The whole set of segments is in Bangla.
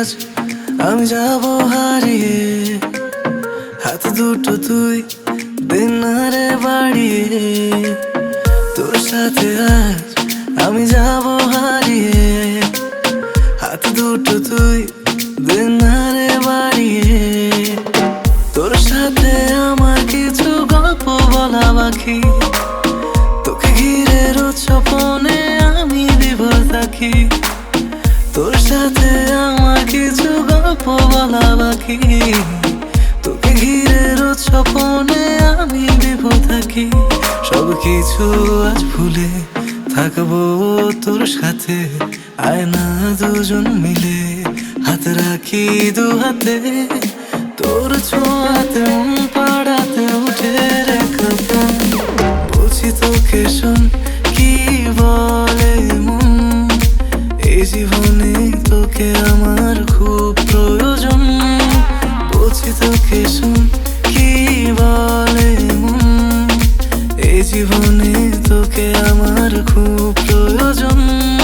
আজ আমি যাব হারিয়ে, হাত দুটো তুই দিন না রে বাড়িয়ে। তোর সাথে আজ আমি যাব হারিয়ে, হাত দুটো তুই দিন না রে বাড়িয়ে। তোর সাথে আমার কিছু গল্প বলা বাকি, তোকে ঘিরে রোজ স্বপ্নে আমি বিভোর থাকি। তোর সাথে আমার কিছু গল্প বলা বাকি, তোকে ঘিরে রোজ স্বপ্নে আমি বিভোর থাকি। সব কিছু আজ ভুলে থাকবো তোর সাথে, আয় না দুজন মিলে হাত রাখি দু হাতে। তোর ছোঁয়াতে মন পাড়াতে উঠে রেখা প্রাণ, বলছি তোকে শোন কি বলে মন। এই জীবনে তোকে আমার খুব প্রয়োজন, বলছি তোকে শোন কি বলে মন। এই জীবনে তোকে আমার খুব প্রয়োজন।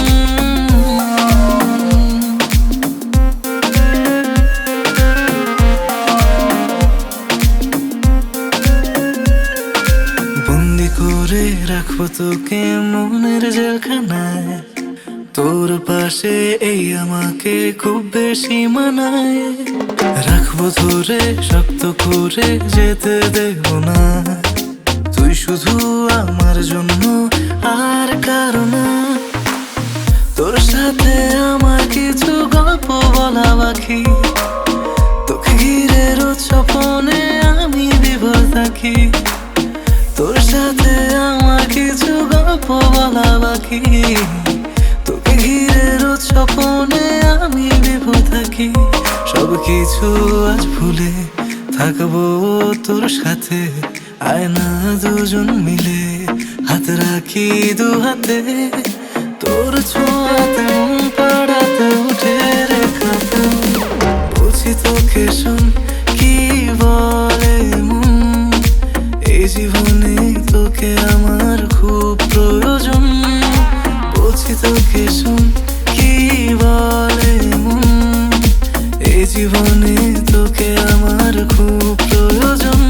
বন্দি করে রাখবো তোকে মনের জেলখানায়, তোর পাশে এই আমাকে খুব বেশি মানায়। রাখবো ধরে শক্ত করে যেতে দেব না, তুই শুধু আমার জন্য আর কারো না। তোর সাথে আমার কিছু গল্প বলা বাকি, তোকে ঘিরে রোজ স্বপ্নে আমি বিভোর থাকি। তোর সাথে আমার কিছু গল্প বলা বাকি, তোকে ঘিরে রোজ স্বপ্নে আমি বিভোর থাকি। সব কিছু আজ ভুলে থাকবো তোর সাথে, আয় না দুজন মিলে হাত রাখি দু হাতে। তোর ছোঁয়াতে মন পাড়াতে উঠে রেখা প্রাণ, বলছি তোকে শোন কি বলে মন। এই জীবনে তোকে আমার খুব প্রয়োজন, বলছি তোকে শোন কি বলে মন। এই জীবনে তোকে আমার খুব প্রয়োজন।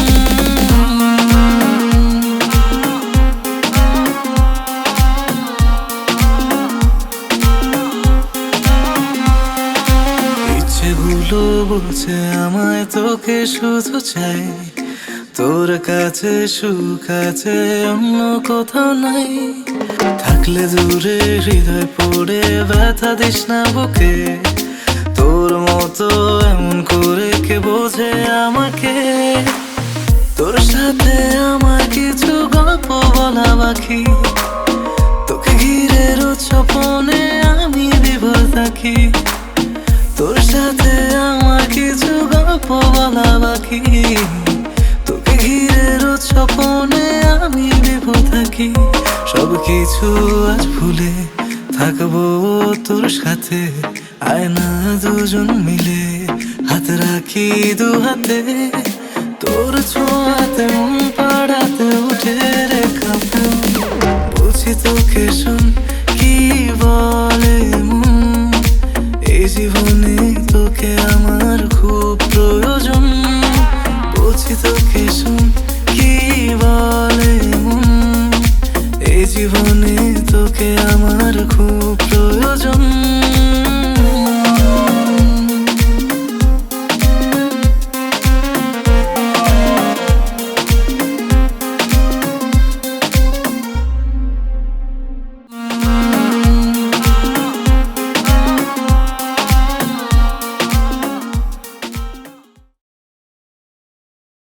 ইচ্ছেগুলো বলছে আমায় তোকে শুধু চাই, তোর কাছে সুখ আছে অন্য কোথাও নাই। থাকলে দূরে হৃদয় পড়ে ব্যথা দিস না বুকে, তোর মতো এমন করে কে বোঝে আমাকে। তোর সাথে আমার কিছু গল্প বলা বাকি, তোকে ঘিরে রোজ স্বপ্নে আমি বিভোর থাকি। তোর সাথে আমার কিছু গল্প বলা বাকি, তোকে ঘিরে রোজ স্বপ্নে আমি বিভোর থাকি। সব কিছু আজ ভুলে থাকবো তোর সাথে, আয় না দুজন মিলে হাত রাখি দু হাতে। তোর ছোঁয়াতে মন পাড়াতে উঠে রেখা প্রাণ, বলছি তোকে শোন কি বলে মন। এই জীবনে তোকে আমার খুব প্রয়োজন, বলছি তোকে শোন কি বলে মন। এই জীবনে তোকে আমার খুব প্রয়োজন।